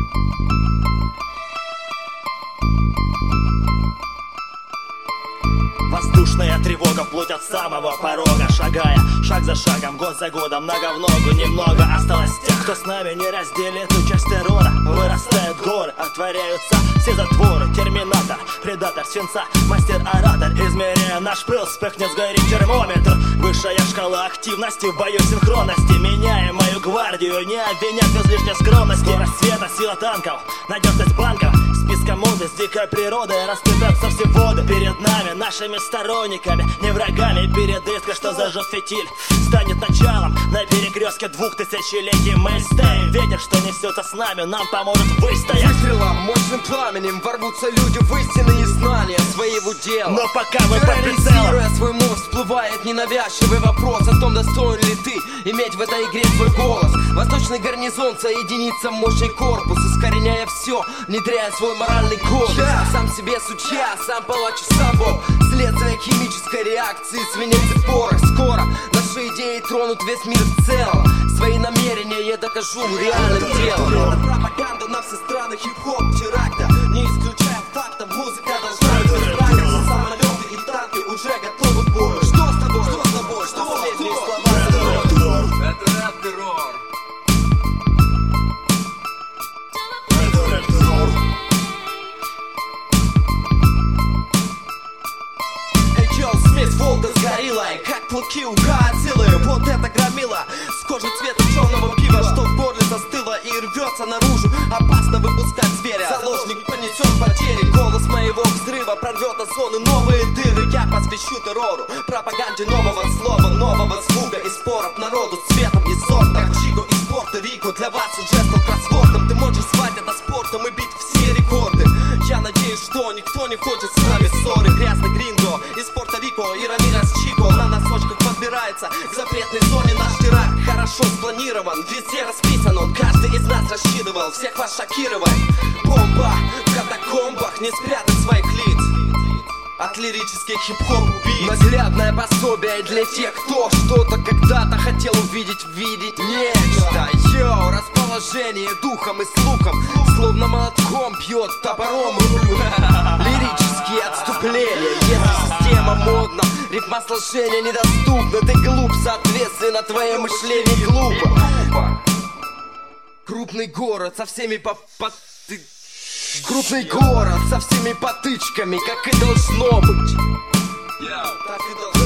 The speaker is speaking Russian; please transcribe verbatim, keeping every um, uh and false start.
Воздушная тревога вплоть от самого порога, шагая шаг за шагом, год за годом, нога в ногу. Немного осталось тех, кто с нами не разделит эту часть террора. Вырастают горы, отворяются все затворы. Терминатор, предатор свинца, мастер-оратор. Измеряя наш пыл, вспыхнет, сгорит термометр. Высшая шкала активности в бою синхронности. Меняем мою гвардию, не обвинят без лишней скромности. Скорость света, сила танков, надежность банков. Списка моды с дикой природой раскидаться все воды. Перед нами, нашими сторонниками, не врагами. Передышка, что зажжет фитиль, станет началом на перекрестке двух тысячелетий. Мы стоим, ветер, что несется с нами, нам поможет выстоять. Выстрелом, мощным пламенем ворвутся люди в истинные знания своего дела. Но пока вы под прицелом, терроризируя свой мозг, всплывает ненавязчивый вопрос о том, достоин ли ты иметь в этой игре свой голос. Восточный гарнизон соединится мощный корпус, искореняя все, внедряя свой моральный код. Я сам себе судья, сам палач, сам бог. Следствие химической реакции, свинец и порох. Скоро наши идеи тронут весь мир в целом. Свои намерения я докажу реальным делом. Это пропаганда на все страны, хип-хоп, теракта. Не исключая фактов, музыка должна быть безбрачна. Самолеты и танки уже готовы к бою. Что с тобой? Что с тобой? Что последние слова? Это рэп-террор. Смесь волка с гориллой, как плуки у Годзиллы. Вот это громила с кожей цвета черного пива, что в горле застыло и рвется наружу. Опасно выпускать зверя, заложник понесет потери. Голос моего взрыва прорвет озоны, новые дыры. Я посвящу террору, пропаганде нового слова, нового звука и споров народу цветом и сортом. Чиго из Порто-Рико для вас уже стал кроссвордом. Ты можешь звать это спортом и бить все рекорды. Я надеюсь, что никто не хочет с нами ссоры. Грязный гринго из Порто-Рико и Рамирес Чико на носочках подбирается к запретной зоне. Наш теракт хорошо спланирован, везде расписан он. Каждый из нас рассчитывал всех вас шокировать. Бомба в катакомбах, не спрятать своих лиц от лирических хип-хоп убийц. Наглядное пособие для тех, кто что-то когда-то хотел увидеть, видеть нечто. Йоу, расположение духом и слухом, словно молотком бьет топором рулю. Лирические отступления, если система модна, рифмосложение недоступно. Ты глуп, соответственно, твое мышление глупо. Крупный город со всеми по... по... ты... Крупный город со всеми потычками, как и должно быть. Так и должно быть.